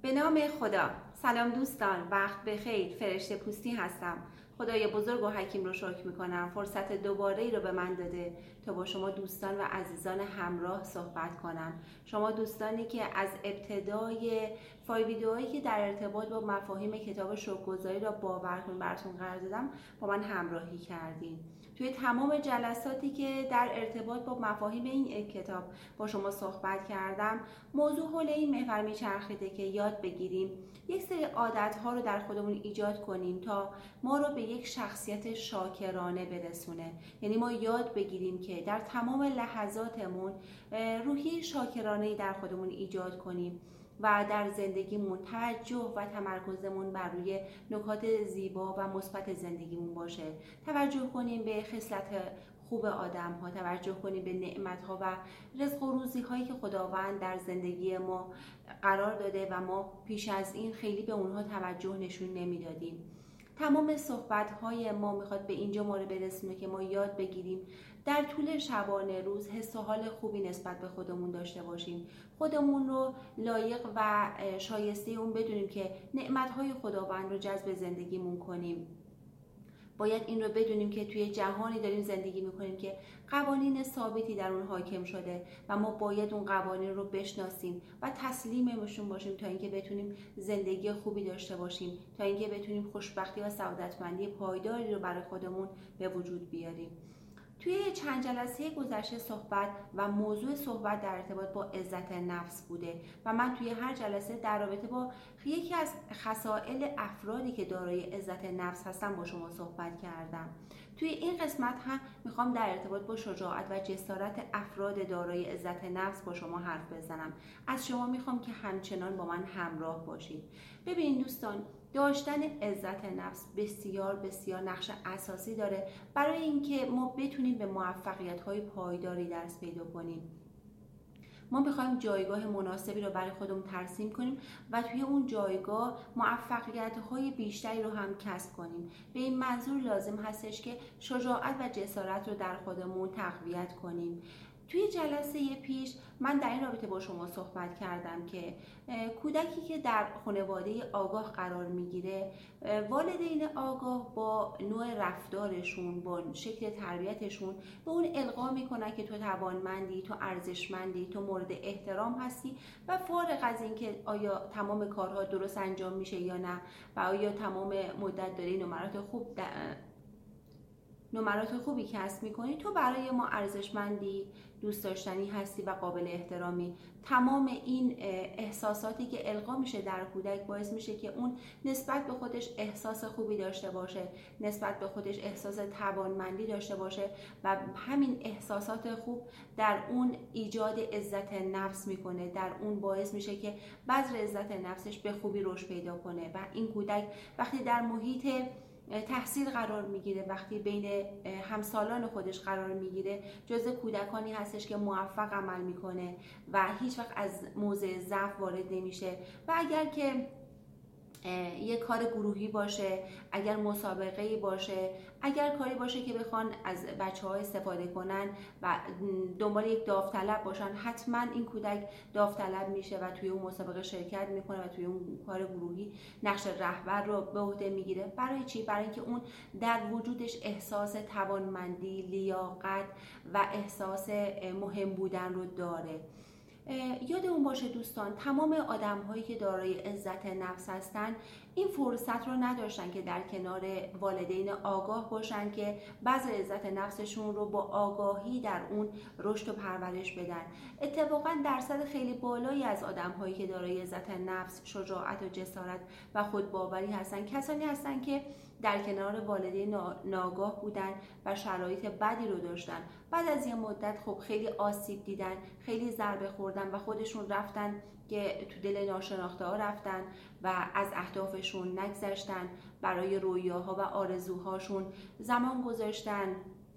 به نام خدا. سلام دوستان، وقت بخیر. فرشته پوستی هستم. خدای بزرگ و حکیم رو شکر میکنم فرصت دوباره ای رو به من داده تا با شما دوستان و عزیزان همراه صحبت کنم. شما دوستانی که از ابتدای فایل ویدئوهایی که در ارتباط با مفاهیم کتاب شکرگزاری را باور کنید براتون قرار دادم با من همراهی کردین. توی تمام جلساتی که در ارتباط با مفاهیم این کتاب با شما صحبت کردم، موضوع حول این محور میچرخیده که یاد بگیریم یک سری عادت‌ها رو در خودمون ایجاد کنیم تا ما رو به یک شخصیت شاکرانه برسونه. یعنی ما یاد بگیریم که در تمام لحظاتمون روحیه شاکرانه‌ای در خودمون ایجاد کنیم و در زندگیمون توجه و تمرکزمون بر روی نکات زیبا و مثبت زندگیمون باشه. توجه کنیم به خصلت خوب آدم ها، توجه کنیم به نعمت ها و رزق و روزی هایی که خداوند در زندگی ما قرار داده و ما پیش از این خیلی به اونها توجه نشون نمیدادیم. تمام صحبت های ما میخواد به اینجا ما رو برسونه که ما یاد بگیریم در طول شبانه روز حس و حال خوبی نسبت به خودمون داشته باشیم، خودمون رو لایق و شایسته اون بدونیم که نعمت‌های خداوند رو جذب زندگیمون کنیم. باید این رو بدونیم که توی جهانی داریم زندگی میکنیم که قوانین ثابتی در اون حاکم شده و ما باید اون قوانین رو بشناسیم و تسلیمشون باشیم تا اینکه بتونیم زندگی خوبی داشته باشیم، تا اینکه بتونیم خوشبختی و سعادتمندی پایداری رو برای خودمون به وجود بیاریم. توی چند جلسه گذشته صحبت و موضوع صحبت در ارتباط با عزت نفس بوده و من توی هر جلسه در رابطه با یکی از خصائل افرادی که دارای عزت نفس هستن با شما صحبت کردم. توی این قسمت هم میخوام در ارتباط با شجاعت و جسارت افراد دارای عزت نفس با شما حرف بزنم. از شما میخوام که همچنان با من همراه باشید. ببینید دوستان، داشتن عزت نفس بسیار بسیار نقش اساسی داره برای اینکه ما بتونیم به موفقیت‌های پایداری دست پیدا کنیم. ما میخوایم جایگاه مناسبی رو برای خودمون ترسیم کنیم و توی اون جایگاه موفقیت‌های بیشتری رو هم کسب کنیم. به این منظور لازم هستش که شجاعت و جسارت رو در خودمون تقویت کنیم. توی جلسه پیش من در این رابطه با شما صحبت کردم که کودکی که در خانواده آگاه قرار میگیره، والدین آگاه با نوع رفتارشون، با شکل تربیتشون به اون القا میکنن که تو توانمندی، تو ارزشمندی، تو مورد احترام هستی و فارغ از این که آیا تمام کارها درست انجام میشه یا نه و آیا تمام مدت داری نمرات خوبی کسب میکنی، تو برای ما ارزشمندی، دوست داشتنی هستی و قابل احترامی. تمام این احساساتی که القا میشه در کودک باعث میشه که اون نسبت به خودش احساس خوبی داشته باشه، نسبت به خودش احساس توانمندی داشته باشه و همین احساسات خوب در اون ایجاد عزت نفس میکنه، در اون باعث میشه که بذر عزت نفسش به خوبی رشد پیدا کنه و این کودک وقتی در محیط تحصیل قرار میگیره، وقتی بین همسالان خودش قرار میگیره، جزء کودکانی هستش که موفق عمل میکنه و هیچ وقت از موضع ضعف وارد نمیشه و اگر که یک کار گروهی باشه، اگر مسابقه‌ای باشه، اگر کاری باشه که بخوان از بچه‌ها استفاده کنن و دنبال یک داوطلب باشن، حتما این کودک داوطلب میشه و توی اون مسابقه شرکت میکنه و توی اون کار گروهی نقش رهبر رو به عهده میگیره. برای چی؟ برای اینکه اون در وجودش احساس توانمندی، لیاقت و احساس مهم بودن رو داره. یادمون باشه دوستان، تمام آدم هایی که دارای عزت نفس هستن این فرصت رو نداشتن که در کنار والدین آگاه باشن که بذر عزت نفسشون رو با آگاهی در اون رشد و پرورش بدن. اتفاقا درصد خیلی بالایی از آدم هایی که دارای عزت نفس، شجاعت و جسارت و خودباوری هستن کسانی هستن که در کنار والدین ناآگاه بودن و شرایط بدی رو داشتن. بعد از یه مدت خب خیلی آسیب دیدن، خیلی ضربه خوردن و خودشون رفتن که تو دل ناشناخته ها رفتن و از اهدافشون نگذشتن، برای رویاها و آرزوهاشون زمان گذاشتن،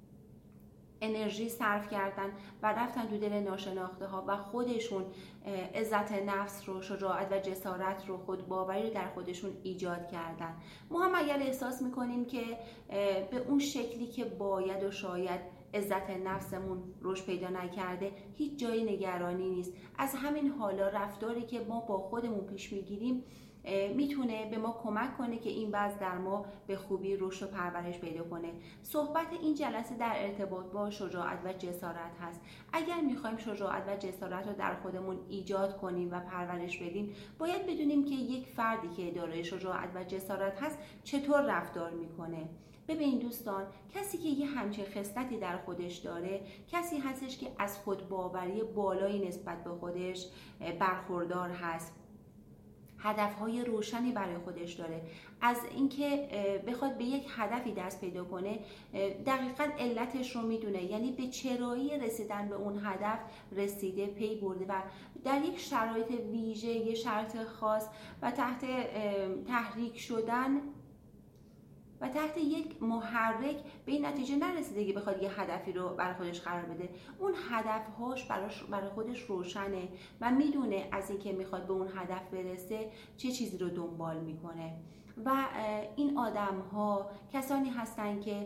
انرژی صرف کردن و رفتن تو دل ناشناخته ها و خودشون عزت نفس رو، شجاعت و جسارت رو، خودباوری رو در خودشون ایجاد کردن. ما هم اگر احساس میکنیم که به اون شکلی که باید و شاید عزت نفسمون رشد پیدا نکرده هیچ جای نگرانی نیست. از همین حالا رفتاری که ما با خودمون پیش میگیریم میتونه به ما کمک کنه که این وضع در ما به خوبی رشد و پرورش پیدا کنه. صحبت این جلسه در ارتباط با شجاعت و جسارت هست. اگر میخوایم شجاعت و جسارت رو در خودمون ایجاد کنیم و پرورش بدیم، باید بدونیم که یک فردی که دارای شجاعت و جسارت هست چطور رفتار میکنه. ببین دوستان، کسی که یه همچین خصلتی در خودش داره، کسی هستش که از خودباوری بالایی نسبت به خودش برخوردار هست، هدفهای روشنی برای خودش داره. از اینکه بخواد به یک هدفی دست پیدا کنه دقیقاً علتش رو میدونه، یعنی به چرایی رسیدن به اون هدف رسیده، پی برده و در یک شرایط ویژه، یک شرایط خاص و تحت تحریک شدن و تحت یک محرک به این نتیجه نرسیده که بخواد یه هدفی رو برای خودش قرار بده. اون هدفهاش برای خودش روشنه و میدونه از اینکه میخواد به اون هدف برسه چه چیزی رو دنبال میکنه. و این آدم‌ها کسانی هستن که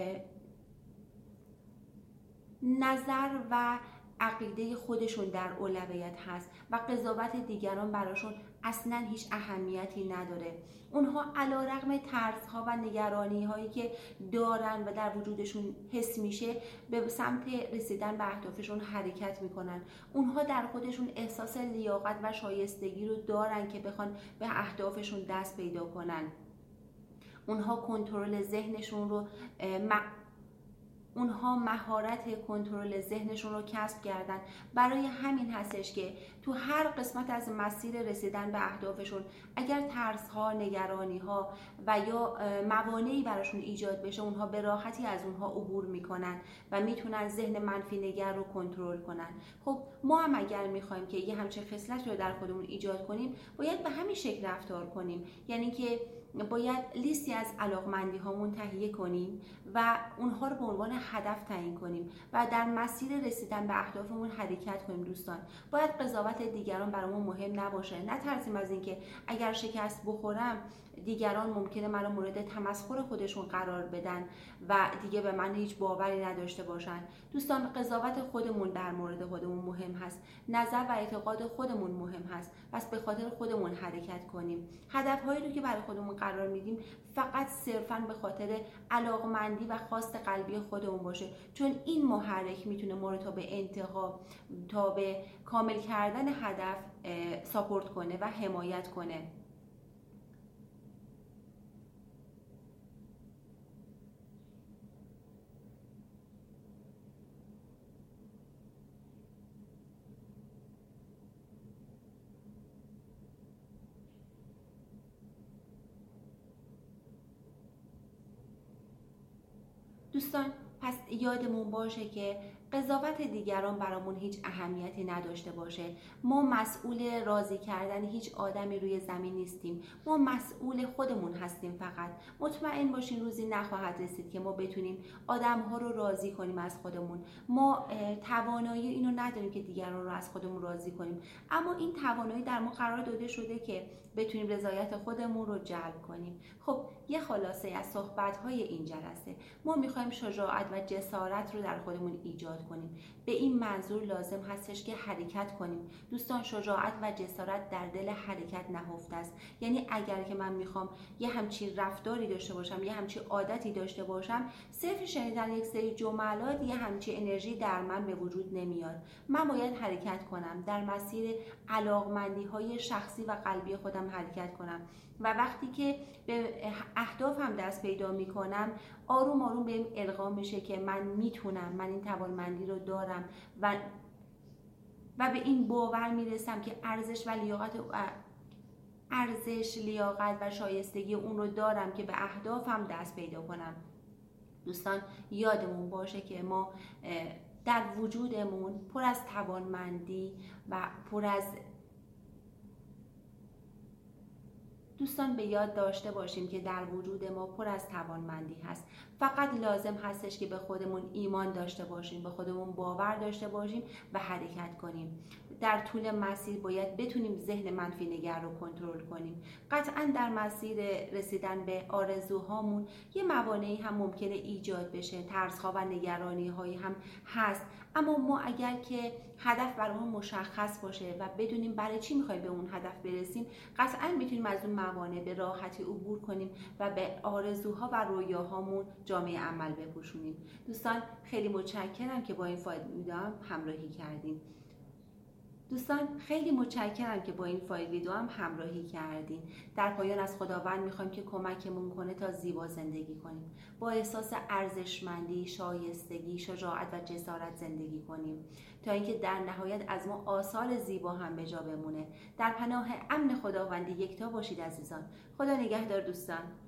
نظر و عقیده خودشون در اولویت هست و قضاوت دیگران براشون اصلا هیچ اهمیتی نداره. اونها علیرغم ترس‌ها و نگرانی‌هایی که دارن و در وجودشون حس میشه به سمت رسیدن به اهدافشون حرکت میکنن. اونها در خودشون احساس لیاقت و شایستگی رو دارن که بخوان به اهدافشون دست پیدا کنن. اونها کنترل ذهنشون رو اونها مهارت کنترل ذهنشون رو کسب کردن. برای همین هستش که تو هر قسمت از مسیر رسیدن به اهدافشون اگر ترس‌ها، نگرانی‌ها و یا موانعی براشون ایجاد بشه، اونها به راحتی از اونها عبور میکنن و میتونن ذهن منفی نگر رو کنترل کنن. خب ما هم اگر میخوایم که یه همچین خصلت رو در خودمون ایجاد کنیم، باید به همین شکل رفتار کنیم. یعنی که باید لیستی از علاقمندی هامون تهیه کنیم و اونها رو به عنوان هدف تعیین کنیم و در مسیر رسیدن به اهدافمون حرکت کنیم. دوستان، باید قضاوت دیگران برامون مهم نباشه. نترسیم از اینکه اگر شکست بخورم دیگران ممکنه منو مورد تمسخر خودشون قرار بدن و دیگه به من هیچ باوری نداشته باشن. دوستان، قضاوت خودمون در مورد خودمون مهم هست، نظر و اعتقاد خودمون مهم هست. پس به خاطر خودمون حرکت کنیم. هدفهایی رو که برای خودمون قرار میدیم فقط صرفاً به خاطر علاقمندی و خواست قلبی خودمون باشه، چون این محرک میتونه ما رو تا به کامل کردن هدف ساپورت کنه و حمایت کنه. دوستان، پس یادمون باشه که قضاوت دیگران برامون هیچ اهمیتی نداشته باشه. ما مسئول راضی کردن هیچ آدمی روی زمین نیستیم. ما مسئول خودمون هستیم. فقط مطمئن باشین روزی نخواهد رسید که ما بتونیم آدم‌ها رو راضی کنیم از خودمون. ما توانایی اینو نداریم که دیگران رو از خودمون راضی کنیم، اما این توانایی در ما قرار داده شده که بتونیم رضایت خودمون رو جلب کنیم. خب یه خلاصه از صحبت‌های این جلسه، ما می‌خوایم شجاعت و جسارت رو در خودمون ایجاد کنیم. به این منظور لازم هستش که حرکت کنیم. دوستان، شجاعت و جسارت در دل حرکت نهفته است. یعنی اگر که من میخوام یه همچین رفتاری داشته باشم، یه همچین عادتی داشته باشم، صرف شنیدن یک سری جملات یه همچین انرژی در من به وجود نمیاد. من باید حرکت کنم، در مسیر علاقمندی‌های شخصی و قلبی خودم حرکت کنم و وقتی که به اهدافم دست پیدا میکنم آروم آروم بهم القا میشه که من میتونم، من این توانمندی رو دارم و به این باور میرسم که ارزش، لیاقت و شایستگی اون رو دارم که به اهدافم دست پیدا کنم. دوستان، یادمون باشه که ما در وجودمون پر از توانمندی و پر از دوستان به یاد داشته باشیم که در وجود ما پر از توانمندی هست. فقط لازم هستش که به خودمون ایمان داشته باشیم، به خودمون باور داشته باشیم و حرکت کنیم. در طول مسیر باید بتونیم ذهن منفی نگر رو کنترل کنیم. قطعا در مسیر رسیدن به آرزوهامون یه موانعی هم ممکنه ایجاد بشه، ترس‌ها و نگرانی‌هایی هم هست، اما ما اگر که هدف برامون مشخص باشه و بدونیم برای چی می‌خوایم به اون هدف برسیم، قطعا میتونیم از اون موانع به راحتی عبور کنیم و به آرزوها و رویاهامون جامعه عمل بپوشونیم. دوستان خیلی متشکرم که با این فایل ویدیو همراهی کردین. همراهی کردین. در پایان از خداوند میخوایم که کمکمون کنه تا زیبا زندگی کنیم، با احساس ارزشمندی، شایستگی، شجاعت و جسارت زندگی کنیم، تا اینکه در نهایت از ما آثار زیبا هم به جا بمونه. در پناه امن خداوندی یکتا باشید عزیزان. خدا نگهدار دوستان.